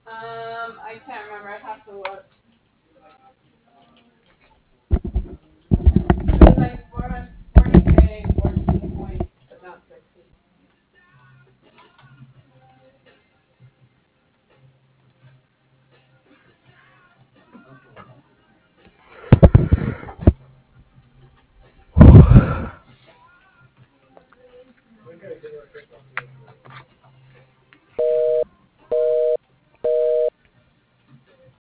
I can't remember. I'd have to look. It was like 40K, 14 points, but not 60.